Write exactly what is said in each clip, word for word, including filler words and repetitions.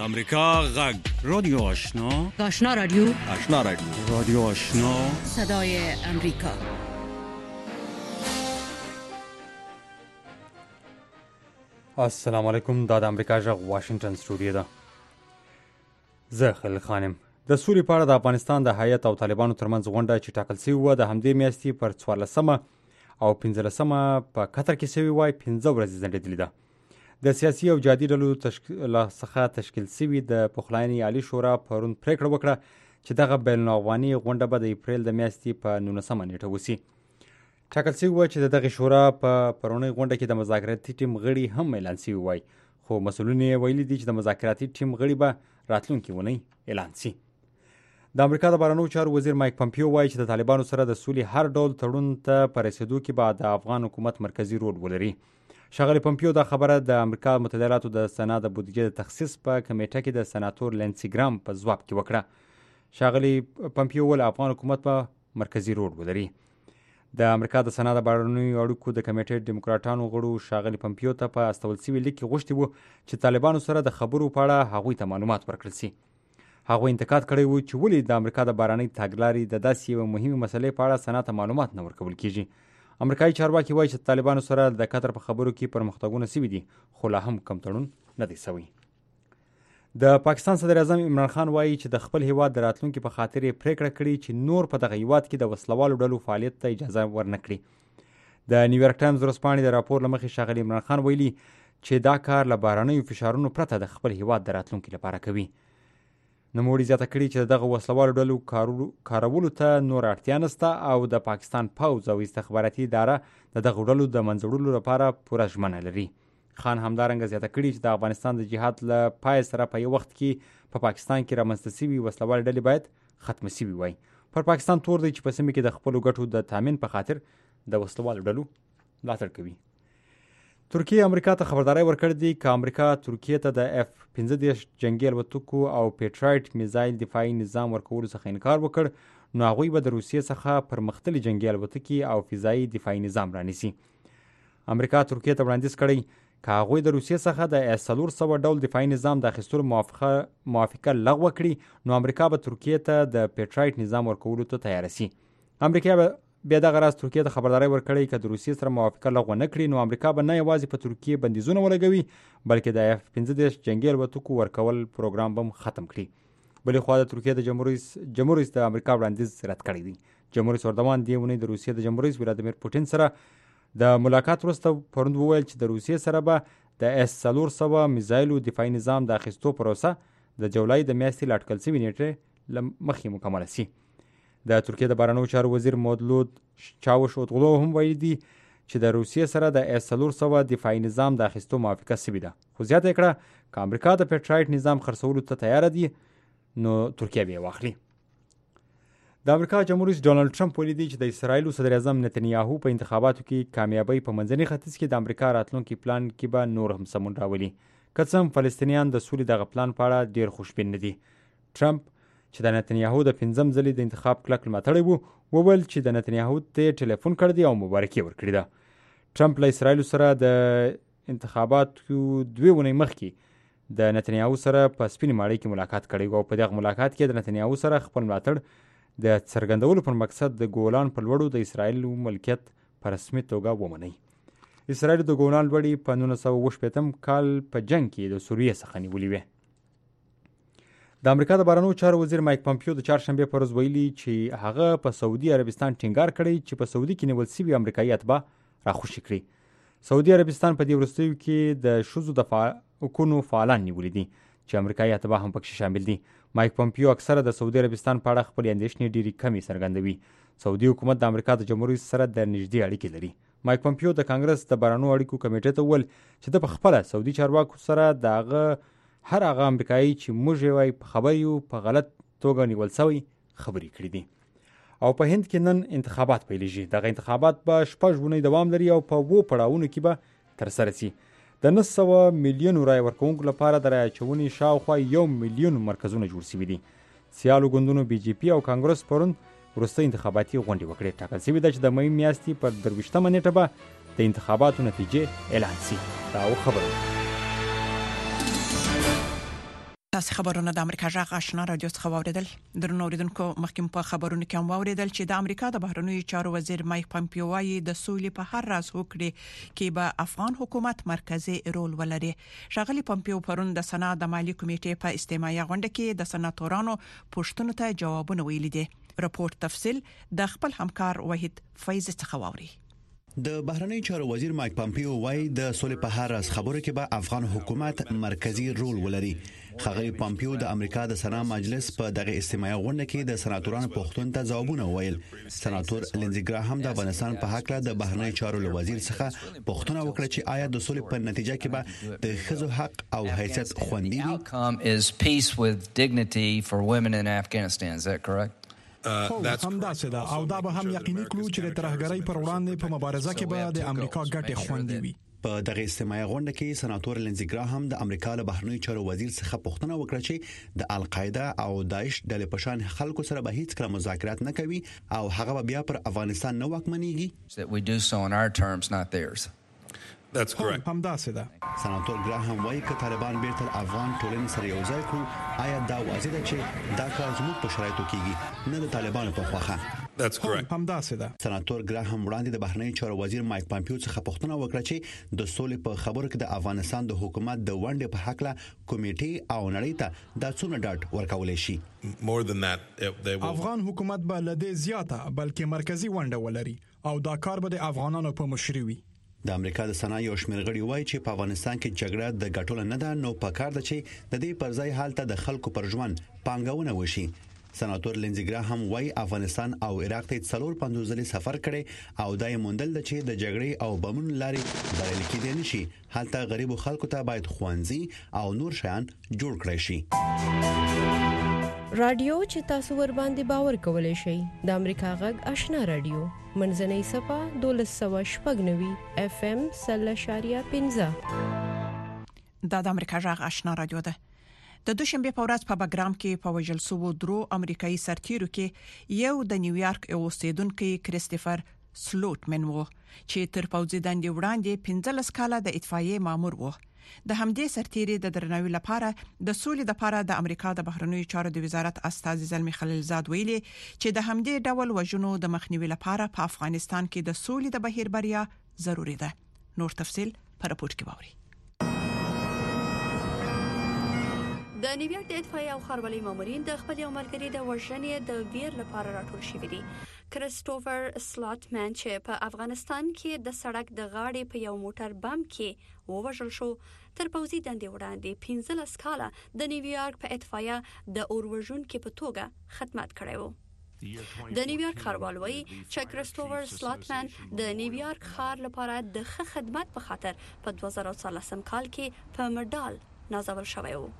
امریکا غږ رادیو آشنا آشنا رادیو آشنا رادیو رادیو آشنا صدای امریکا. السلام علیکم. دا د امریکا غږ واشنگټن سټوډیو ده. زه خلیل خانم. د سولې په اړه د افغانستان د هیات او طالبانو ترمنځ غونډه چې ټاکل شوې وه د همدې میاشتې پر څوارلسمه او پنځلسمه په قطر کې شوې وای پنځه ورځې ځنډېدلې ده. د سیاسي او جهادي ډلو تشکیل څخه تشکیل شوي د پخلاینې عالي شورا پرون پریکړه وکړه چې دغه بین الافغاني غونډه به د اپریل د میاشتې په نولسمه نیټه وشي. ټاکل شوي وه چې د دغې شورا په پرونۍ غونډه کې د مذاکراتي ټیم غړي هم اعلان شوي وای، خو مسؤلین یې ویلي دي چې د مذاکراتي ټیم غړي به راتلونکې اونۍ اعلان شي. د امریکا د بهرنیو چارو وزیر مایک پمپیو وایي چې د طالبانو سره د سولې هر ډول تړون ته په رسېدو کې به د افغان حکومت مرکزي رول ولري. ښاغلي پمپیو دا خبره د امریکا متحده ایالاتو د سنا د بودیجې د تخصیص په کمیټه کې د سناتور لینسي ګرام په ځواب کې وکړه. ښاغلي پمپیو وویل افغان حکومت به مرکزي رول ولري. د امریکا د سنا د بهرنیو اړیکو د کمیټې ډیموکراټانو غړو ښاغلي پمپیو ته په استول شوي لیک کې غوښتي وو چې طالبانو سره د خبرو په اړه هغوی ته معلومات ورکړل شي. هغوی انتقاد کړی و چې ولې د امریکا د بهرنۍ تګلارې د داسې یوې مهمې مسلې په اړه سنا ته معلومات نه ورکول کیږي. امریکایي چارواکي وایي چې طالبانو سره د قطر په خبرو کې پرمختګونه شوي دي، خو لا هم کم تړون نه دی شوی. د پاکستان صدر اعظم عمران خان وایي چې د خپل هیواد د راتلونکي په خاطر یې پریکړه کړې چې نور په دغه هیواد کې د وسلوالو ډلو فعالیت ته اجازه ورنه کړي. د نیویارک ټایمز ورځپاڼې د راپور له مخې ښاغلي عمران خان ویلي چې دا کار له بهرنیو فشارونو پرته د خپل هیواد د راتلونکي لپاره کوي. نوموړي زیاته کړي چې دغه وسلوالو ډلو کارولو ته نور اړتیا نشته او د پاکستان پوځ او استخباراتي اداره د دغه ډلو د منځوړلو لپاره پوره ژمنه لري. خان همدارنګه زیاته کړي چې د افغانستان د جهاد له پای سره په یو وخت کې په پا پاکستان کې رامنځته شوي وسلوالې ډلې باید ختمه شوي وای. پر پاکستان تور دی چې په سیمه کې د خپلو ګټو د تامین په خاطر د وسلوالو ډلو ملاتړ کوي. ترکیه امریکا ته خبرداری ورکړې دي که امریکا ترکیه ته د اف پنځه دېرش جنګي الوتکو او پیټرایټ میزایل دفاعي نظام ورکولو څخه انکار وکړ نو هغوی به د روسیې څخه پرمختللي جنګي الوتکې او فضایي دفاعي نظام رانیسي. امریکا ترکیه ته وړاندیز کړی که هغوی د روسیې څخه د اس څلور سوه ډول دفاعي نظام د اخیستلو موافقه لغوه کړي نو امریکا به ترکیه ته د پیټرایټ نظام ورکولو ته تیاره سي. امریکا به بیا دغه راز ترکیه ته خبرداری ورکړی که د روسیې سره موافقه لغوه نه کړي نو امریکا به نه یوازې په ترکیه بندیزونه ولګوي بلکې د اف پنځه دېرش جنګي الوتکو ورکول پروګرام به هم ختم کړي. بلې خوا د ترکیه د جمهور رئیس د امریکا وړاندیز رد کړی دی. جمهور رئیس اردوان دې اونۍ د روسیې د جمهور رئیس ولادیمیر پوټین سره د ملاقات وروسته پرون وویل چې د روسیې سره به د اس څلور سوه میزایلو دفاعي نظام د اخیستو پروسه د جولای د میاشتې له اټکل شوې نیټې له مخکې مکمله شي. د ترکیه د بهرنیو چارو وزیر مودلود چاوش اوتغلو هم ویلي دي چې د روسیې سره د اس څلور سوه دفاعي نظام د اخیستو موافقه شوې ده، خو زیاته یې کړه که امریکا د پیټرایټ نظام خرڅولو ته تیاره دي نو ترکیه به یې واخلي. د امریکا جمهور رئیس ډانلډ ټرمپ ویلي دي چې د اسرایلو صدر اعظم نتنیاهو په انتخاباتو کې کامیابی په منځني ختیځ کې د امریکا راتلونکي پلان کې به نور هم سمون راولي. که څه هم فلسطینیان د سولې دغه پلان په اړه ډېر خوشبین نه دي. ټرمپ چې د نتنیاهو د پنځم ځلې د انتخاب کلک ملاتړی وو وویل چې د نتنیاهو ته ټلیفون کړی دی او مبارکي ورکړې ده. ټرمپ له اسرایلو سره د انتخاباتو دوې اونۍ مخکې د نتنیاهو سره په سپینې ماڼۍ کې ملاقات کړی و او په دغه ملاقات کې د نتنیاهو سره خپل ملاتړ د څرګندولو پر مقصد د ګولان په لوړو د اسرایلو ملکیت په رسمي توګه ومني. اسرایلو د ګولان لوړې په نولس سوه اووه شپېتم کال په جنګ کې د سوریې څخه نیولې وې. د امریکا د بهرنیو چارو وزیر مایک پمپیو د چهارشنبې په ورځ ویلي چې هغه په سعودي عربستان ټینګار کړی چې په سعودي کې نیول شوي امریکایي اتباع راخوشي کړي. سعودي عربستان په دې وروستیو کې د ښځو د حقونو فعالان نیولي دي چې امریکایي اتباع هم پکې شامل دي. مایک پمپیو اکثره د سعودي عربستان په اړه خپلې اندېښنې ډېرې کمې څرګندوي. سعودي حکومت د امریکا د جمهور رئیس سره د نږدې اړیکې لري. مایک پمپیو د کانګرس د بهرنیو اړیکو کمیټې ته وویل چې د په خپله سعودي چارواکو سره د هغه هر هغه امریکایي چې موږ یې وای په خبر یو په غلط توګه نیول شوی خبرې کړې دي. او په هند کې نن انتخابات پیلیږي. دغه انتخابات به شپږ اونۍ دوام لري او په اووه پړاوونو کې به ترسره شي. د نهه سوه میلیونو رایې ورکوونکو لپاره د رایې اچونې شاوخوا یو میلیون مرکزونه جوړ شوي دي. سیالو ګوندونو بي جے پي او کانګرس پرون وروستۍ انتخاباتي غونډې وکړې. ټاکل شوې ده چې د مۍ میاشتې پر درویشتمه نیټه به د انتخاباتو نتیجې اعلان شي. دا خبره تاسو خبرونه د امریکا جغ آشنا رادیو څخه واوریدل. درنو اوریدونکو مخکې په خبرونو کې هم واوریدل چې د امریکا د بهرنیو چارو وزیر مایک پامپیو وايي د سولې په هر راز هوکړې کې به افغان حکومت مرکزی رول ولري. شغلی پامپیو پرون د سنا د مالی کمیټې په استماعي غونډه کې د سناتورانو پوښتنو ته جوابونه ویلي دي. راپور تفصیل د خپل همکار وحید فیض څخه واوري. د بهرنی چارو وزیر مایک پامپیو وايي د سولې په هر راز خبرو کې به افغان حکومت مرکزی رول ولري. خغلی پامپیو د امریکا د سنا مجلس په دغه استماعي غونډه کې د سناتورانو پوښتنو ته ځوابونه ویل. سناتور لینزي ګراهام د افغانستان په حق له د بهرنی چارو وزیر څخه پوښتنه وکړه چې آیا د سولې په نتیجه کې به د ښځو حق او حیثیت خوندي وي. outcome is peace with dignity for women in Afghanistan. Is that correct? هم دا سده او دا به هم یقیني کړو چې د ترهګرۍ پر وړاندې په مبارزه کې به د امریکا ګټې خوندي وي. په دغه استماعي غونډه کې سناتور لینزي ګراهام د امریکا له بهرنیو چارو وزیر څخه پوښتنه وکړه چې د القاعده او داعش ډلې په شان خلکو سره به هیڅ کله مذاکرات نه کوي او هغه بیا پر افغانستان نه واکمنېږي. That we do so on our terms, not theirs. That's correct. هم دا سده. سناتور ګراهام وايي چې طالبان بیرته افغان ټولنې سره یو ځای کړو آیا دا واضح ده چې دا کار زموږ په شرایطو کېږي نه د طالبانو په خواخه. That's correct. هم دا سده. سناتور ګراهام وړاندې د بهرنی چارو وزیر مایک پامپیو څخه پوښتنه وکړه چې د سولې په خبرو کې د افغانستان د حکومت د ونډې په حق له کمیټې او نړۍ ته د څونه ډاټ ورکولای شي. More than that, they will... افغان حکومت به لدې زیاته بلکې مرکزی ونډه ولري او دا کار به د افغانانو په مشري وي. د امریکا د سنا یو شمېر غړي وایي چې په افغانستان کې جګړه د ګټلو نه ده نو په کار ده چې د دې پر ځای حالت د خلکو پر ژوند پانګونه وشي. سناتور لینزي ګراهام وایي افغانستان او عراق ته څلور پنځوس ځلې سفر کړي او دا یې موندل ده چې د جګړې او بمونو لارې بریالي کېدای نشي. هلته غریبو خلکو ته باید ښوونځي او نور شیان جوړ کړی شي. رادیو چې تاسو ور باندې باور کولای شئ د امریکا غږ آشنا رادیو منځنۍ صفه دولس سوه شپږ نوي اف ام سل اشاریه پنځه. دا د امریکا غږ آشنا رادیو ده. د دوشنبه په ورځ په بګرام کې په وژل شوو درو امریکایي سرتیرو کې یو د نیویارک اوسیدونکو کریستوفر سلوټمن وو چې تر پوځي دندې وړاندې پنځلس کاله د اطفائیې مامور وو. د همدې سرتیري د درناوي لپاره د سولې لپاره د امریکا د بهرنیو چارو د وزارت استاذ زلمی خلیلزاد ویلي چې د همدې ډول وژنو د مخنیوي لپاره په افغانستان کې د سولې د بهیر بریا ضروری ده. نور تفصيل په راپور کې باوري. د نیویارک د اطفائیې او خارولۍ مامورین د خپل یو ملګري د وژنې د ویر لپاره راټول شوي دي. کریستوفر سلاټمن چې په افغانستان کې د سړک د غاړې په یو موټر بم کې ووژل شو تر پوځي دندې وړاندې پنځلس کاله د نیویارک په اطفائیه د اوروژونکو په توګه خدمت کړی و. د نیویارک ښاروال وایي چې کریستوفر سلاټمن د نیویارک ښار لپاره د ښه خدمت په خاطر په دوه زره څلورم کال کې په مډال نازول شوی و.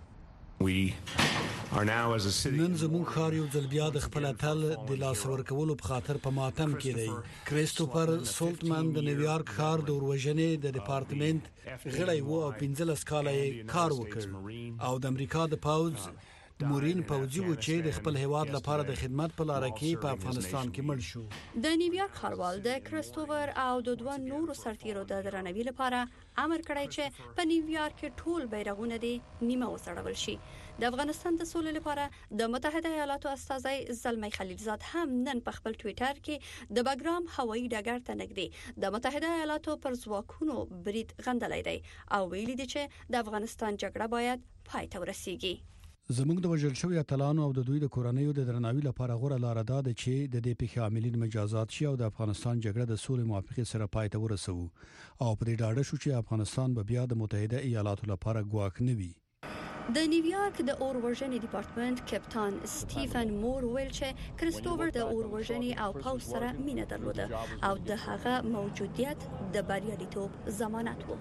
نن زموږ ښار یو ځل بیا د خپل اتل د لاس ورکولو په خاطر په ماتم کې دی. کریستوفر سولټمن د نیویارک ښار د اوروژنې د ډپارټمنټ غړی و او پنځلس کاله یې کار وکړ او د امریکا د پوځ د مورین پوځي و چې د خپل هیواد لپاره د خدمت په لار کې په افغانستان کې مړ شو. د نیویارک ښاروال د کریستوفر او د دوه نورو سرتیرو د درناوي لپاره امر کړی چې په نیویارک کې ټول بیرغونه دي نیمه وسړول شي. د افغانستان د سولې لپاره د متحده ایالاتو استاذ زلمی خلیلزاد هم نن په خپل ټوئیټر کې د بګرام هوایي ډګر ته نږدې د متحده ایالاتو پر ځواکونو برید غندلی دی او ویلي دی چې د افغانستان جګړه باید پای ته ورسیږي. زموږ د وژل شوی اتلانو او د دوی د کورنیو د درناوي لپاره غوړه لار ده چې د دې پیښې عاملین مجازات شي او د افغانستان جګړه د سولې موافقې سره پای ته ورسوي او په دې ډاډه شو چې افغانستان به بیا د متحده ایالاتو لپاره ګواښ نه وي. د نیویارک د اوروژنې ډپارټمنټ کپټان سټیفن مور ویل چې کریستوفر د اوروژنې او پوځ سره مینه درلوده او د هغه موجودیت د بریالیتوب ضمانت و.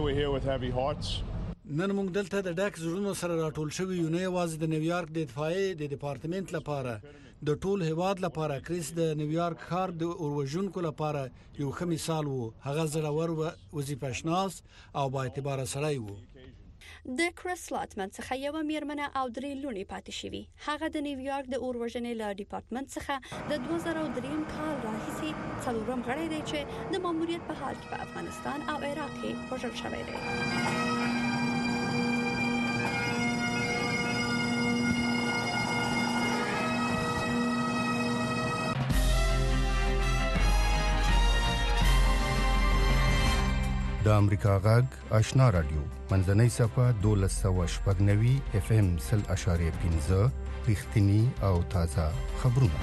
نن موږ دلته د ډاک زړونو سره راټول شوی یو نه یوازې د نیویارک د اطفائیې د ډپارټمنټ لپاره د ټول هیواد لپاره کریس د نیویارک ښار د اوروژونکو لپاره یو ښه مثال وو. هغه زړور وظیفه شناس او با اعتبار سړی وو. د کریس سلاټمن څخه یو میرمنه او درې لونی پاتې شوی. هغه د نیویارک د اوروژنې له ډپارټمنټ څخه د دوه زره درې کال راهیسې څلورم غړی دی چې د ماموریت په حال کې په افغانستان او عراق کې وژل شوی دی. د امریکا غږ آشنا رادیو منځنۍ صفه دولس سوه شپږ نوي اف ام سل اشاریه پنځه رښتینی او تازه خبرونه.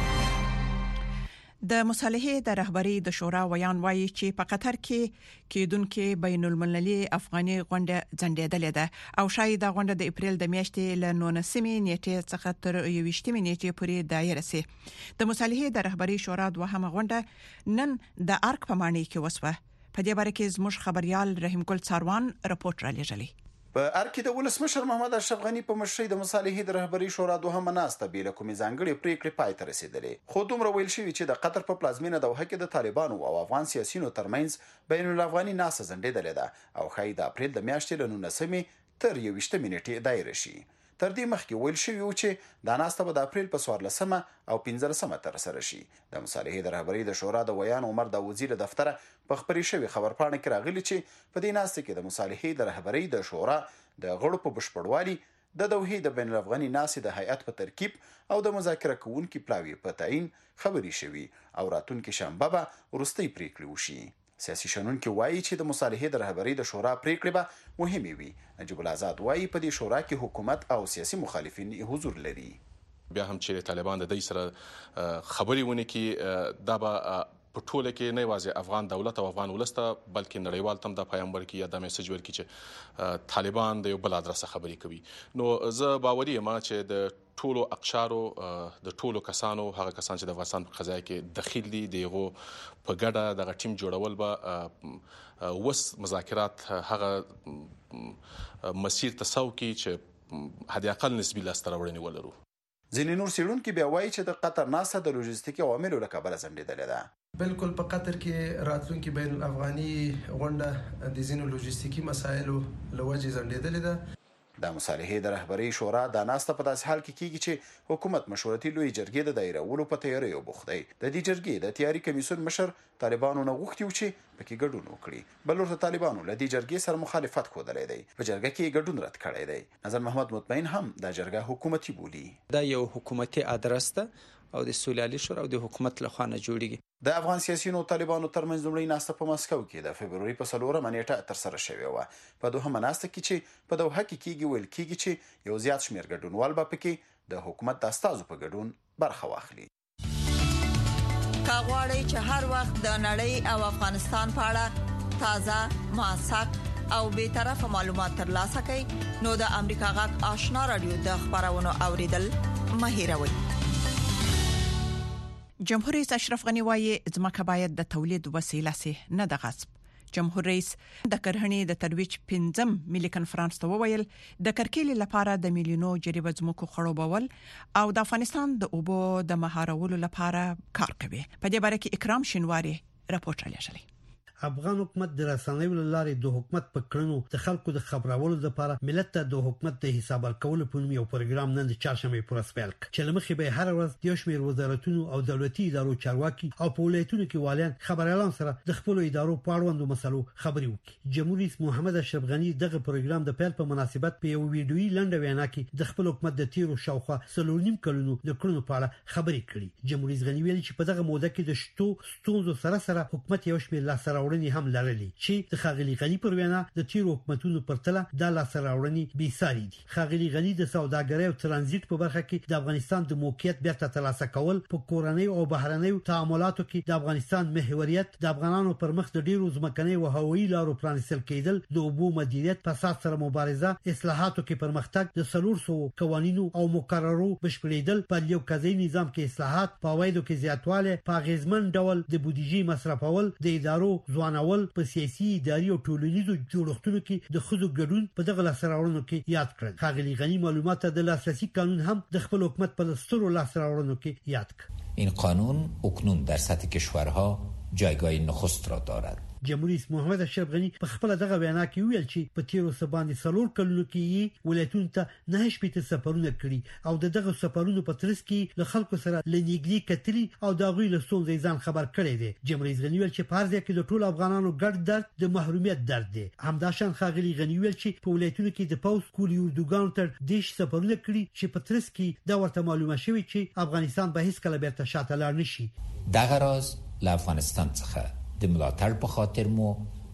د مصالحې د رهبری د شورا ویان وایي چې په قطر کې کېدونکې بین المللي افغاني غونډه ځنډېدلې ده او شاید د غونډه د اپریل د میاشتې له نولسمې نیټې څخه تر یوویشتمې نیټې پورې دایره سي. د مصالحې د رهبری شورا دوهمه غونډه نن د ارک په معنی کې وسوه. په دې باره کې زموږ خبريال رحیم ګل څاروان رپورټ را لېږلی. په ارکی د ولسمشر محمد اشرف غنی په مشرۍ د مصالحې د رهبری شورا دوهمه ناسته بیل کومې ځانګړي پریکړې پای ته رسیدلې. خو دومره ویل شوی چې د قطر په پلازمینه دوحه کې د طالبانو او افغان سیاسيونو ترمنځ بین الافغاني ناسته ځنډېدلې ده او خای د اپریل د میاشتې له نولسمې تر یوویشتمې نیټې دایره شي. تر دې مخکې ویل شوی و چې د ناسته به د اپریل په څوارلسمه او پنځلسمه تر سره شي. د مصالحې د رهبری د شورا د ویان عمر داوودزی له دفتره په خبري شوی خبرپاڼه کې راغلی چې په دې ناسته کې د مصالحې د رهبری د شورا د غړو په بشپړوالي د دوحې د بین الافغاني ناسې د هیئت په ترکیب او د مذاکره کوونکو پلاوی په تعین خبري شوی او راتونکو شنبه به ورستۍ پریکړې وشي. سیاسي شنونکو وایي چې د مصالحې د رهبری د شورا پریکړې به مهمه وي. نجیب الآزاد وایي په دې شورا کې حکومت او سیاسي مخالفین حضور لري. بیا هم چې طالبان د دې سره خبري ونه کې دا به په ټوله کې نه یوازې افغان دولت او افغان ولسته بلکې نړیوال تم د پیغمبر کې یا د میسج ورکړي چې طالبان د یو بل ادرسه خبري کوي. نو زه باوري یم چې د ټولو اقشارو د ټولو کسانو هغه کسان چې د افغانستان په قضیه کې دخیل دي دغه په ګډه د ټیم جوړول به وس مذاکرات هغه مسیر تساو کې چې حد اقل نسبی لاستراوړنی ولرو. ځینې نور سیړونکو بیا وایي چې د قطر ناسه د لوجستیکي عواملو له کبله ځنډېدلې ده. بالکل په قطر کې راتلونکي بین الافغاني غونډه د ځینو لوجستیکي مسایلو لوجې ځنډېدلې ده. د مصالحې د رهبری شورا د ناسته په داسې حال کې کیږي چې حکومت مشورتي لوی جرګې د دایرولو په تیاریو بوخت دی. د دې جرګې د تیاری کمیسیون مشر طالبانو نه غوښتي و چې پکې ګډون وکړي. بل ورته طالبانو له دې جرګې سره مخالفت ښودلی دی. په جرګه کې ګډون رد کړی دی. نظر محمد مطمئن هم د جرګه حکومتي بولي. دا یو حکومتي ادرس ده او د سولالي شورا او د حکومت له خوا نه جوړیږي. د افغان سیاسيونو طالبانو ترمنځ لومړی ناسته په مسکو کې د فبرवरी په څلورمه نیټه تر سره شوې و. په دوهمه ناسته کې چې په دوحه کې کېږي ویل کېږي چې یو زیات شمېر ګډونوال به پکې د حکومت د استازو په ګډون برخه واخلي. کاغوري چې هر وخت د نړۍ او افغانستان په اړه تازه موثق او به طرفه معلومات ترلاسه کړئ نو د امریکا غږ آشنا رادیو د خبرونو اوریدل مه هیروئ. جمهور رئیس اشرف غنی وایي ځمکه باید د تولید وسیله سي نه د غصب. جمهور رئیس د کرهڼې د ترویج پنځم ملي کنفرانس ته وویل د کرکیلې لپاره د میلیونو جریبه ځمکو خړوبول او د افغانستان د اوبو د مهارولو لپاره کار کوي. په دې باره کې اکرام شینواری رپورټ رالیږلی. افغان حکومت د رسنیو لارې د حکومت په کړنو د خلکو د خبرولو لپاره ملت ته د حکومت د حساب ورکولو په نوم یو پروګرام نن د چهارشنبه پر اسپیل چې لمخې به هر ورځ د شمیر وزارتونو او دولتي ادارو چارواکي او په ولایتونو کې والیان خبريالان سره د خپل ادارو په اړوندو مسلو خبري وکړي. جمهور رئیس محمد اشرف غنی دغه پروګرام د پیل په مناسبت په یو ویډیویي لنډه وینا کې د خپل حکومت د تیرو شاوخوا سلونیم کلونو د کړنو په اړه خبري کړې. جمهور رئیس غنی ویلي چې په دغه موده کې د شتو ستونزو سره سره حکومت یو شمیر لاسراوړنې هم لرلې چې د خاغلی غنی پر وینا د تیرو حکومتونو پرتله د لاسراوړنې بي ساري دي. خاغلی غنی د سوداګرۍ او ترانزیت په برخه کې د افغانستان د موقعیت بیرته ترلاسه کول په کورنۍ او بهرنۍ تعاملاتو کې د افغانستان محوریت د افغانانو پر مخ د ډیرو ځمکنۍ او هوایي لارو پرانیستل کېدل د اوبو مدیریت فساد سره مبارزه اصلاحاتو کې پرمختګ د څلور سوه قوانینو او مقررو بشپړېدل په یو قضایي نظام کې اصلاحات په وایدو کې زیاتواله په غیزمن ډول د بودیجې مصرفول د ادارو ځوانول په سیاسي اداري او ټولنیزو جوړښتونو کې د خزو ګډون په دغه لاسراوړنو کې یاد کړل. خاغلی غنی معلومات د لاسرسي قانون هم د خپل حکومت په لسترو لاسراوړنو کې یاد کړ. این قانون اکنون در سطح کشورها جایگاه نخست را دارد. جمهور رئیس محمد اشرف غنی په خپل دغه وینا کې ویل چې په تیرو سباندې سلور کلونو کې ولایتونو ته نه شپېته سفرونه کړي او دغه سفرونو په ترڅ کې له خلکو سره لنیګلی کتري او د غوی له ستونزې ځان خبر کړي دي. جمهور رئیس غنی ویل چې په ارزه کې د ټولو افغانانو ګډ درد د محرومیت درد دی. همداشان خاغلی غنی ویل چې په ولایتونو کې د پوس کولی اردوګان تر دیش سفرونه کړي چې په ترڅ کې دا ورته معلومه شوی چې افغانستان به هیڅ کله بیرته شاته لاړ نشي. دغه راز له افغانستان څخه د ملاتړ په خاطر مو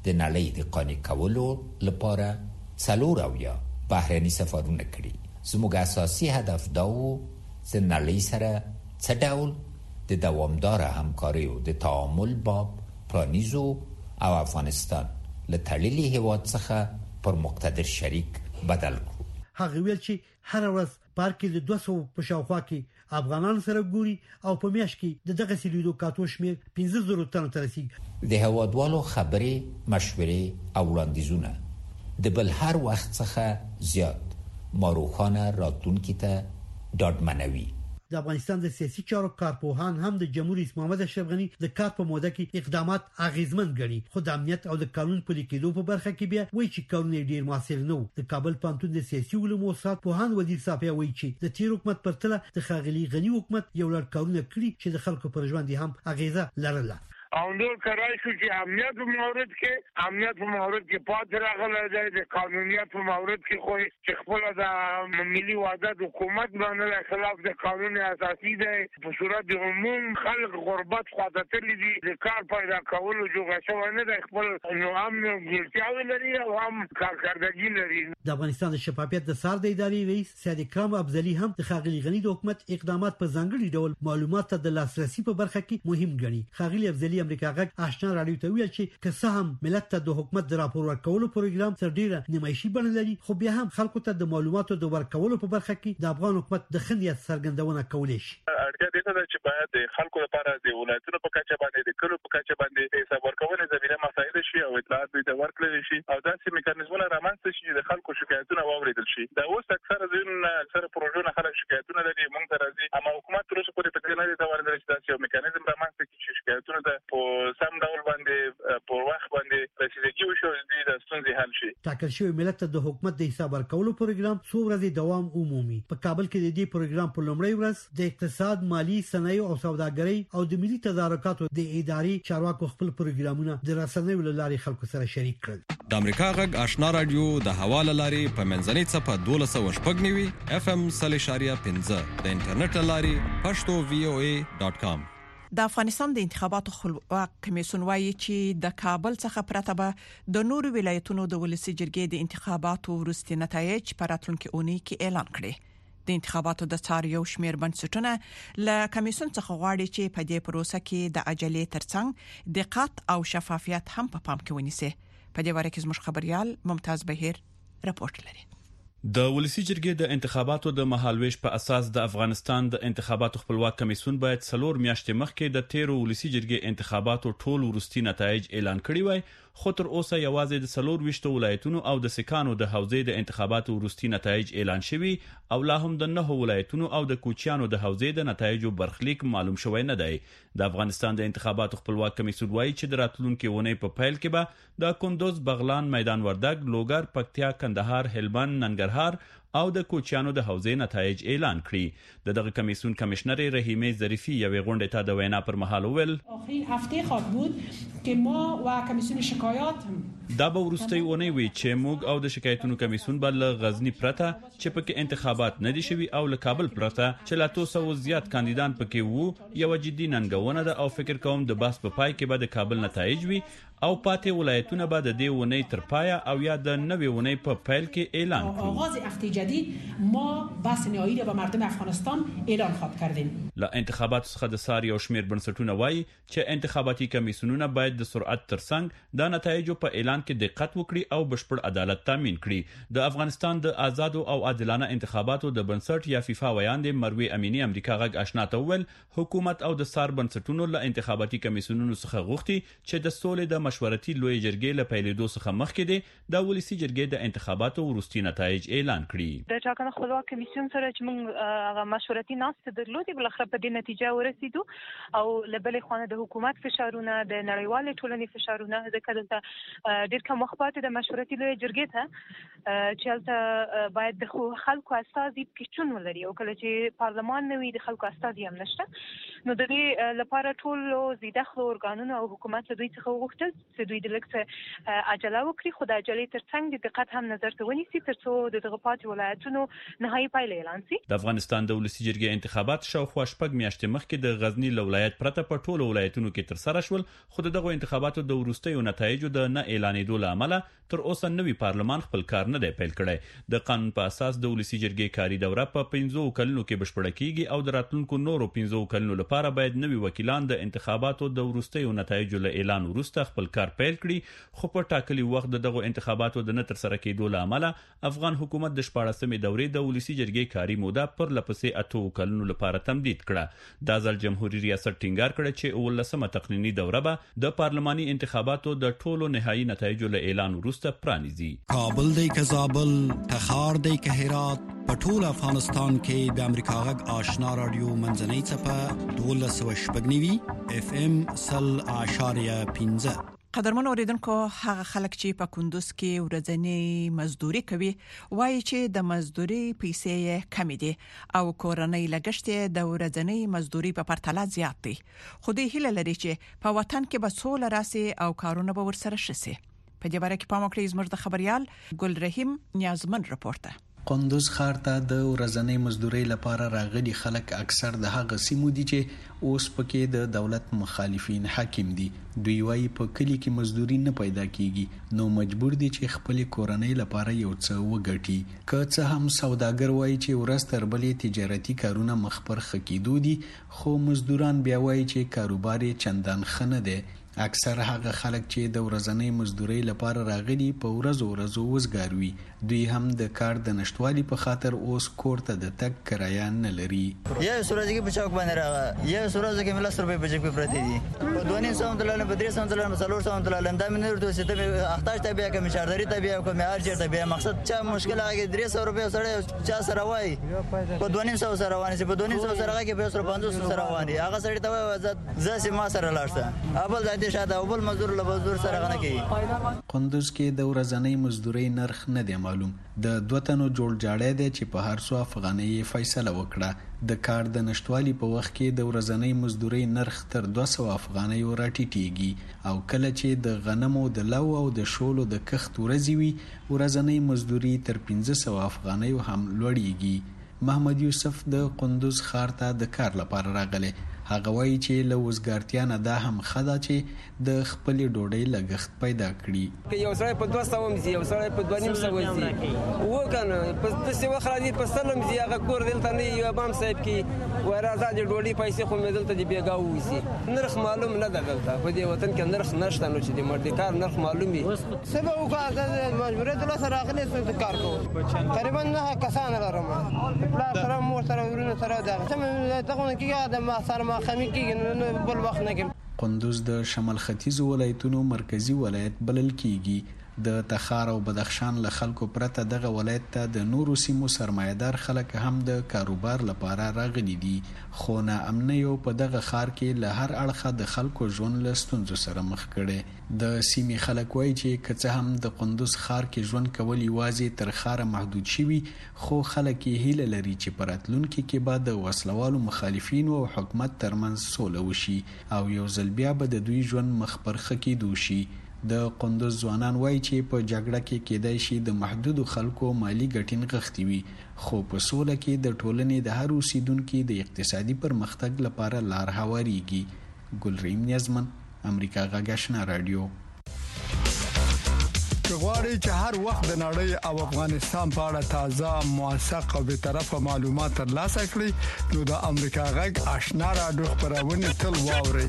د نړۍ د قانع کولو لپاره څلور اویا بهرني سفارونه کړي. زموږ اساسي هدف دا و چې نړۍ سره څه ډول د دوامداره همکارۍ او د تعامل باب پرانیزو او افغانستان له تړلي هیواد څخه پر مقتدر شریک بدل کړو. هغه ویل چې هر ورځ پارک د دوه سوه په شاوخوا کې افغانان سره ګوري او په میاشت کې د دغه سلیدو کاتو شمیر پنځه زره تنو ته رسیږي. د هوادوالو خبرې، مشورې او وړاندیزونه د بل هر وخت څخه زیات ماروخانه راتلونکي ته ډاډمنوي. د افغانستان د سیاسي چارو کارپوهان هم د جمهور رئیس محمد اشرف غنی د کار په موده کې اقدامات اغیزمن ګڼي، خو د امنیت او د قانون پلي کېدو په برخه کې بیا وایي چې کارونه ډیر موثر نه وو. د کابل پوهنتون د سیاسي علومو استاد پوهان وزیر صافی وایي چې د تیر حکومت پرتله د ښاغلي غنی حکومت یو لړ کارونه کړي چې د خلکو پر ژوند هم اغیزه لرله. او نور کرای شو چې امنیت په مورد کې امنیت په مورد کې پات راغله دی، د قانونیت په مورد کې خو چې خپل د ملي وحدت حکومت باندې خلاف د قانون اساسي دی. په صورت عموم خلک غربت خواته تللی دي، د کار پیدا کولو جوړه شوی نه دی، خپل نو امن او ګټاوي لري او هم کارکردګي لري. د افغانستان د شفافیت د سار د ادارې رئیس سید اکرام افضلی هم د ښاغلي غنی د حکومت اقدامات په ځانګړي ډول معلومات ته د لاسرسي په برخه کې مهم ګڼي. ښاغلي افضلی امریکا غږ آشنا راډیو ته ویل چې که څه هم ملت ته د حکومت د راپور ورکولو پروګرام تر ډیره نمایشي بڼه لري، خو بیا هم خلکو ته د معلوماتو د ورکولو په برخه کې د افغان حکومت د خندیت څرګندونه کولای شي. اړتیا دې ده چې باید د خلکو لپاره د ولایتونو په کچه باندې د کلو په کچه باندې حساب ورکونه زمينه مساعد شي او اطلاعات دې ورکړل شي او داسې میکانیزمونه رامنځته شي چې د خلکو شکایتونه واوریدل شي. دا اوس اکثره ځین اکثره پروژونه خلک شکایتونه لري، موږ ته راځي، اما حکومت تر اوسه پورې په دې نه دی دا ورته چې داسې یو میکانیزم رامنځته کړي چې شکایتونه د په سم ډول باندې په وخت باندې رسیدګي وشي او د ستونزې حل شي. ټاکل شوی ملت ته د حکومت د حساب ورکولو پروګرام څو ورځې دوام عمومي. په کابل کې د دې پروګرام په لومړۍ ورځ د اقتصاد، مالی، صنایع او سوداګرۍ او د ملي تدارکاتو د ادارې چارواکو خپل پروګرامونه د رسنیو له لارې خلکو سره شریک کړل. د امریکا غږ آشنا رادیو د حواله لارې په منځنۍ صفه دولس سوه شپږ نوي اف ام صفر اشاریه پنځه د انټرنیټ لارې پښتو وی او ای ډاټ کام. د افغانستان د انتخاباتو خپلواک کمیسیون وایي چې د کابل څخه پرته به د نورو ولایتونو د ولسی جرګې د انتخاباتو وروستي نتایج په راتلونکي اونۍ کې اعلان کړي. د انتخاباتو د څار یو شمېر بنسټونه له کمیسیون څخه غواړي چې په دې پروسه کې د عجلې ترڅنګ دقت او شفافیت هم په پام کې ونیسي. په دې واره کې زموږ خبريال ممتاز بهیر راپورټ لري. د ولسی جرګې د انتخاباتو د مهالويش په اساس د افغانستان د انتخاباتو خپلواک کمیسیون باید څلور میاشتې مخکې د تیرو ولسی جرګې انتخاباتو ټول وروستي نتایج اعلان کړي وای، خو تر اوسه یوازې د څلور ویشتو ولایتونو او د سکانو د حوزې د انتخاباتو وروستي نتایج اعلان شوي او لا هم د نه ولایتونو او د کوچیانو د حوزې د نتایجو برخلیک معلوم شوی نه دی. د افغانستان د انتخاباتو خپلواک کمیسیون وایي چې د راتلونکي ونې په پیل کې به د کندوز، بغلان، میدان وردګ، لوګر، پکتیا، کندهار، هلمند، ننګرهار او د کوچیانو د حوزې نتایج اعلان کړي. د دغه کمیسیون کمشنر رحیمه ظریفی یوې غونډې ته د وینا پر مهال ویل آخرین هفته خواهد بود که ما و کمیسیون شکایات دا به وروستۍ اونۍ وي چې موږ او د شکایتونو کمیسیون به له غزنی پرته چې پکې انتخابات نه دي شوي او له کابل پرته چې لا څو سوه زیات کاندیدان پکې وو یو جدي ننګونه ده او فکر کوم د بحث په پای کې به د کابل نتایج وي او پاتې ولایتونه به د دې اونۍ تر پایه او یا د نوې اونۍ په پیل کې اعلان کړي. آغاز هفته جدید ما بحث نهایی را به مردم افغانستان اعلان خواهد کردیم. له انتخاباتو څخه د سار یو شمېر بنسټونه وایي چې انتخاباتي کمیسیونونه باید د سرعت ترڅنګ د نتایجو په اعلان کې دقت وکړي او بشپړ عدالت تامین کړي. د افغانستان د آزادو او عادلانه انتخاباتو د بنسټ یا فیفا ویاندې مروي امینی امریکا غږ آشنا ته وویل حکومت او د سار بنسټونو له انتخاباتي کمیسیونونو څخه غوښتي چې د سولې د مشورتي لوی جرګې له پیلېدو څخه مخکې دي د ولسی جرګې د انتخاباتو وروستي نتایج اعلان کړي. د ټاکنو خپلواک کمیسیون سره چې موږ هغه مشورتي ناسته درلودې بل خبره په دې نتیجه ورسېدو او لبلې خانه د حکومت فشارونه د نړیوال ټولنې فشارونه ځکه دلته ډېر کم وخت پاتې د مشورتي لوی جرګې ته چې هلته باید د خلکو استازي پکې ولري او کله چې پارلمان نه وي د خلکو استازي هم نشته نو د دې لپاره ټول زیاده خلو ارګانونه او حکومت له دوی څخه وغوښتل چې دوی د لکه عجله وکړي خو د عجلې ترڅنګ د دقت هم نظر ته ونیسي ترڅو د دغه پاتې ولایتونو نهایي پایله اعلان شي. د افغانستان د ولسی جرګې انتخابات شاوخوا شپږ میاشتې مخکې د غزنی له ولایت پرته په ټولو ولایتونو کې ترسره شول خو دغه انتخاباتو د وروستیو نتایجو د نه اعلان اعلانېدو لامل تر اوسه نوی پارلمان خپل کار نه دی پیل کړی د قانون په اساس د ولسی جرګې کاری دوره په پنځو کلونو کې بشپړه کیږي او د راتلونکو نورو پنځو کلونو لپاره باید نوی وکیلان د انتخاباتو د وروستیو نتایجو له اعلان وروسته خپل کار پیل کړي خو په ټاکلي وخت دغه انتخاباتو د نه تر سره کېدو لامل افغان حکومت د شپاړسمې دورې د ولسی جرګې کاری موده پر لپسې اتو کلونو لپاره تمدید کړه د ځل جمهوریت ریاست ټینګار کړ چې ولسمه تقنینی دوره به د پارلماني انتخاباتو د ټولو نهایی نتایجو له اعلان وروسته پرانیزي. کابل دی که زابل، تخار دی که هرات، په ټول افغانستان کې د امریکا غږ آشنا رادیو منځنۍ څپه دولس سوه شپږ نوي اف ام سل اعشاریه پنځه. قدرمن اوریدونکو، هغه خلک چې په کندوز کې ورځنی مزدوري کوي وایي چې د مزدوري پیسې کمې دي او کورنۍ لګښت د ورځنی مزدوري په پرتله زیات دي. خو دوی هیله لري چې په وطن کې به سوله راسي او کارونه به ورسره شي. په دې باره کې پام وکړئ. زموږ د خبريال ګل رحیم نیازمن رپورټ. قندوز ښار ته د ورځنی مزدوري لپاره راغلي خلک اکثر د هغه سیمو دي چې اوس پکې د دولت مخالفین حاکم دي. دوی وايي په کلی کې مزدوري نه پیدا کیږي نو مجبور دي چې خپل کورنۍ لپاره یو څه وګټي. که څه هم سوداګر وايي چې ورځ تر بلې تجارتي کارونه مخ پر خکېدو دي خو مزدوران بیا وايي چې کاروبار یې چندان ښه نه دی. اکثر هغه خلک چې د ورځنی مزدوري لپاره راغلي په ورځو ورځو وزګاروي. دوی هم د کار د نشټوالي په خاطر اوس کور ته د تک کرایه نه لري. یا سورج کې په چوک باندې راغی یا سورج کې مل سر په جګ په پرتی دي په دوه نیم ساعت لاله په درې ساعت لاله څلور ساعت لاله دا مې ورته چې ته احتاج ته بیا کوم شارداري ته بیا کوم ارجر ته بیا مقصد چا مشکل هغه درې سوه روپیا سره چا سره وای په دوه نیم ساعت سره وانه په دوه نیم ساعت سره هغه په پنځوس سره وانه هغه سره ته وای ځکه ما سره لاړه اول ځای شاته اول مزدور له مزدور سره غنه کوي. قندوز کې د ورځنی مزدوري نرخ نه دی معلوم. د دوه تنو جوړ جاړی دی چې په هر څو افغانۍ فیصله وکړه. د کار د نشټوالي په وخت کې د ورځنی مزدوري نرخ تر دوه سوه افغانۍ راټیټیږي او کله چې د غنمو د لو او د شولو د کښت ورځي وي ورځنی مزدوري تر پنځه سوه افغانۍ هم لوړیږي. محمد یوسف د قندوز ښار ته د کار لپاره راغلی. هغه وایي چې له وزګارتیا نه دا هم خدا چې د خپل ډوډۍ لګښت پیدا کړي. که یو سړی په دوه سوه مزي یو سړی په دوه نیم سوه مزي وکنه په داسې وخت راځي په سل مزي هغه کور دلته نه یو امام صاحب کې ورازه د ډوډۍ پیسې خو مې دلته دی بیګا ووسی نرخ معلوم نه ده دلته په دې وطن کې نرخ نشته نو چې د مرد کار نرخ معلوم وي. سبا وکړه مجبوریت له سره راغلی څه کار کوو تقریبا نه کسان لرم پلا سره مور سره ورونه سره دا سم ته کې د ما سره خمی کېږي بل وخت نه کې. قندوز د شمال ختیځ ولایتونو مرکزی ولایت بلل کیږي. د تخار او بدخشان له خلکو پرته دغه ولایت ته د نورو سیمو سرمایدار خلک هم د کاروبار لپاره راغلي دي خو نه امنیو په دغه ښار کې له هر اړخه د خلکو ژوند له ستونزو سره مخ کړي. د سیمې خلک وایي چې که څه هم د قندوز ښار کې ژوند کول یوازې تر ښاره محدود شوي خو خلک یې هیله لري چې په راتلونکي کې به د وسلوالو مخالفینو او حکومت ترمنځ سوله وشي او یو ځل بیا به د دوی ژوند مخ پر ښه کېدو شي. د قندوز ځوانان وایي چې په جګړه کې کېدای شي د محدودو خلکو مالی ګټې نغښتې وي خو په سوله کې د ټولنې د هر اوسیدونکي د اقتصادي پرمختګ لپاره لار هواریږي. ګلریم نیازمن، امریکا غږ آشنا رادیو. غواړئ چې هر وخت د نړۍ او افغانستان په اړه تازه موثق او به طرفه معلومات ترلاسه کړئ نو د امریکا غږ آشنا رادیو خبرونه تل واورئ.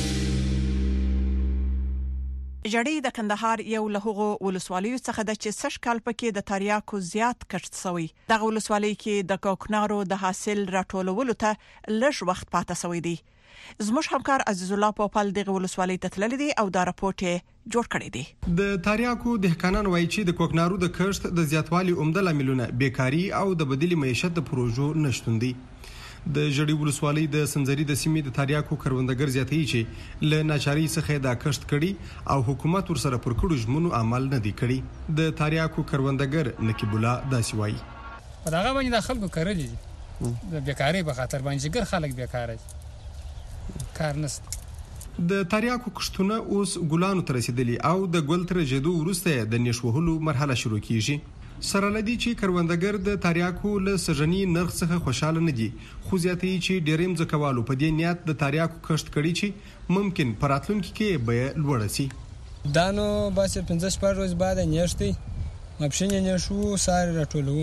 جړې د کندهار یو له هغو ولسوالیو څخه د چې سش کال پکې د تریاکو زیات کشت شوی. دغه ولسوالۍ کې د کوکنارو د حاصل راټولولو ته لږ وخت پاتې شوی دی. زموږ همکار عزیز الله پوپل دغه ولسوالۍ ته تللی دی او دا راپورټ جوړ کړی دی. د تریاکو دهقانان وایي چې د کوکنارو د کشت د زیاتوالي عمده لاملونه بیکاری او د بدیل معیشت د پروژو نشټون دي. د جړې ولسوالۍ د سنځري د سیمې د تریاکو کروندګر زیاتوي چې له ناچارۍ څخه دا کښت کړي او حکومت ورسره پر کړو ژمنو عمل نه دی کړی. د تریاکو کروندګر نقیب الله داسې وایي په دغه باندې د خلکو کړلې دي د بیکاری په خاطر باندې ګر خلک بیکاره دي کار نشته. د تریاکو کښتونه اوس ګلانو ته رسیدلي او د ګل تر جدو وروسته د نشوهلو مرحله شروع کیږي. سره لدی چې کروندګر د تریاکو له سژنی نرخ څخه خوشاله نه دي خو زیاتې چې ډیریم ځکوالو په دې نیت د تریاکو کښت کړي چې ممکن پراتلونکي کې به لوړ شي. دانو بس پنځه شپږ ورځې بعد نیشتي مپښینې نشو ساري راټولو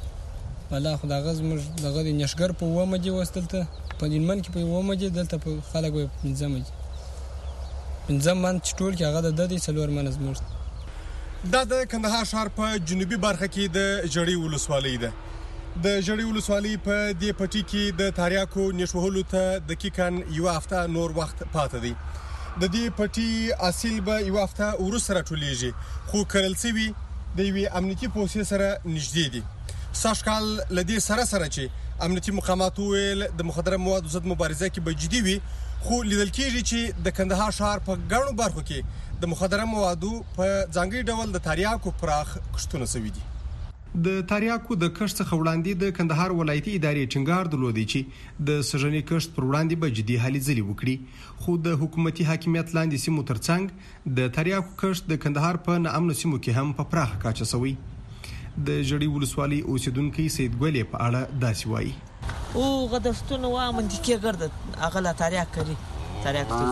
والله خدای غز موږ دغه نشګر په و مجه وستلته په دینمن کې په و مجه دلته په خلک په پنځه مجه پنځه من ټول کې هغه د دې څلور من زموږ دا د کندهار ښار په جنوبي برخه کې د جړی ولسوالۍ ده. د جړی ولسوالۍ په دې پټي کې د تاریاکو نشوهلو ته دقیقاً یو هفته نور وخت پاتې دی. د دې پټي اصل به یو هفته ورسره راټولیږي خو کرل سوي د یوې امنیتي پولیسو سره نږدې دي. ساشکال لدی سره سره چې امنیتي مقامات ویل د مخدره موادو ضد مبارزه کې به جدي وي خو لیدل کېږي چې د کندهار ښار په ګڼو برخو کې د مخدره موادو په ځانګړي ډول د تاریاکو پراخ کښتونه سوي دي. د تاریاکو د کښت څخه وړاندې د کندهار ولایتي ادارې ټینګار درلودي چې د سژنې کښت پر وړاندې به جدي هلې ځلې وکړي خو د حکومتي حاکمیت لاندې سیمو ترڅنګ د تاریاکو کښت د کندهار په ناامنو سیمو کې هم په پراخه کچه سوی. د جړی ولسوالۍ اوسیدونکو سید ګولې په اړه داسې وایي او غدفتونه و منطقي ګرځد اغله تاریاک کړي تاریاک ته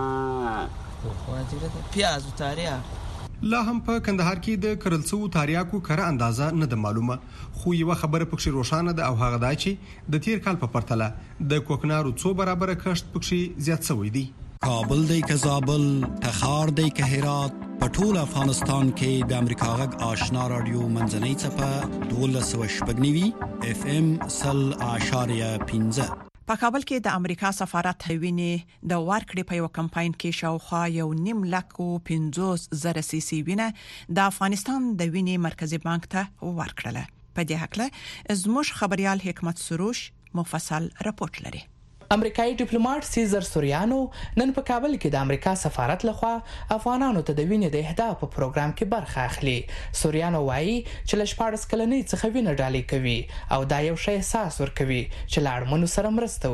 ضرورت واجب پیاز او تاریاک لا هم په کندهار کې د کرلڅو تاریاکو کړه اندازه نه د معلومه خو یو خبره پکې روښانه ده او هغه دا چې د تیر کال په پرتله د کوکنارو څو برابر کښت پکې زیات شوی دی. کابل دی که زابل تخار دی که هرات پټول افغانستان کې د امریکا غږ آشنا رادیو منځنۍ چپه دولس و شپږنیوي اف ام سل اشاریه پنځه. په کابل کې د امریکا سفارت وینې د ورکړې په یو کمپاین کې شاوخوا یو نیم لک او پنځوس زره سی سی وینه د افغانستان د وینې مرکزی بانک ته ورکړله. په دې حق زموږ خبريال حکمت سروش مفصل راپورټ لري. امریکایي ډیپلوماټ سیزر سوریانو نن په کابل کې د امریکا سفارت لخوا افغانانو ته د وینې د اهدا په پروګرام کې برخه اخلي. سوریانو وایي چې ل شپږ کلنې څخه وینې ډالۍ کوي او دا یو شی احساس ورکوي چې لاړمنو سره مرسته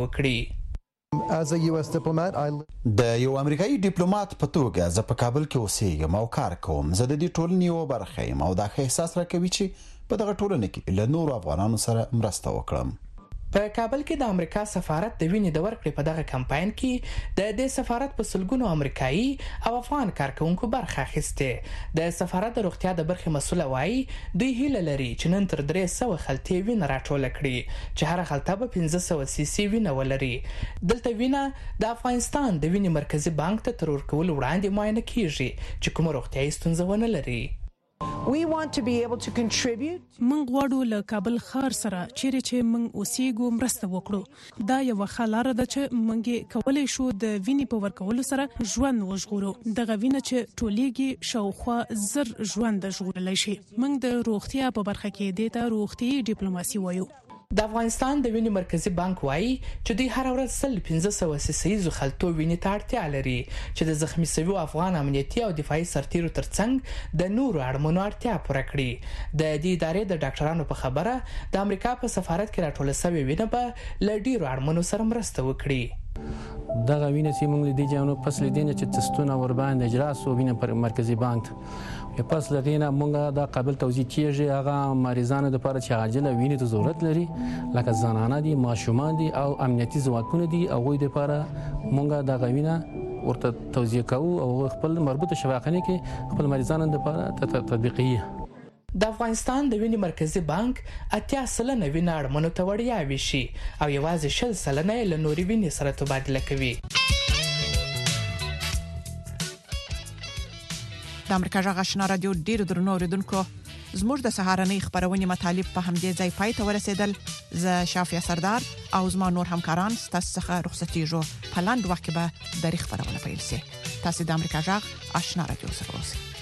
وکړي. د یو امریکایي ډیپلوماټ په توګه زه په کابل کې اوسېږم او کار کوم. زه د دې ټولنې یو برخه یم او دا احساس راکوي چې په دغه ټولنه کې له نورو افغانانو سره مرسته وکړم. په کابل کې د امریکا سفارت د وینې د ورکړې په دغه کمپاین کې د دې سفارت په سلګونو امریکایي او افغان کارکونکو برخه اخیسته. د سفارت د روغتیا د برخې مسؤل وایي دوی هیله لري چې نن تر درې سوه خلطې وینه راټوله کړي چې هر خلطه به پنځه سوه سی سی وینه ولري. دلته وینه د افغانستان د وینې مرکزی بانک ته تر ورکول وړاندې معاینه کیږي چې کوم روغتیايي ستونزه ونه لري. We want to be able to contribute. من غواړو له کابل ښار سره چیرې چې من اوسېګو مرسته وکړو. دا یو خلاره ده چې منګي کولای شو د وینې په ورکولو سره ژوند وژغورو. دغه وینه چې ټولېږي شاوخوا زر ژوند ژغورلای شي. من د روغتیا په برخه کې د ته روغتي ډیپلوماسي وایو. د افغانستان د وینې مرکزی بانک وایي چې دوی هر ورځ سل پنځه سوه سیسیزو خلطو وینې ته اړتیا لري چې د زخمی شویو افغان امنیتي او دفاعي سرتیرو ترڅنګ د نورو اړمنو اړتیا پوره کړي. د دې ادارې د ډاکټرانو په خبره د امریکا په سفارت کې راټول شوی وینه به له ډیرو اړمنو سره مرسته وکړي. دغه وینه چې موږ لیدي جامو پس لیدنه چې تستونه ور باندې اجراس او وینه پر مرکزی بانک په پس لدینه موږ د قابل توزیع کیږي هغه مریضانو د لپاره چې عاجله وینې ته ضرورت لري لکه زنانه دي ماشومان دي او امنیتي ځواکونه دي او غوي د لپاره موږ د غوینه ورته توزیع کوو او خپل مربوطه شواخانه کې خپل مریضانو د لپاره تطبیقي. د افغانستان د وینې مرکزی بانک اتیا سلنه وینه اړمنو ته وړیا ویشي او یوازې شل سلنه له نوري وینې سره تبادله کوي. د امریکا غږ آشنا رادیو ډیر درنو اوریدونکو زموږ د سهارنۍ خبرونه مطالب په همدې ځای پای ته ورسېدل. زه شافیا سردار او زما نور همکاران ستاسو څخه رخصتېږو. په لاندې وخت کې به د خبرونه پیل شي. تاسو د امریکا غږ آشنا رادیو سره اوسئ.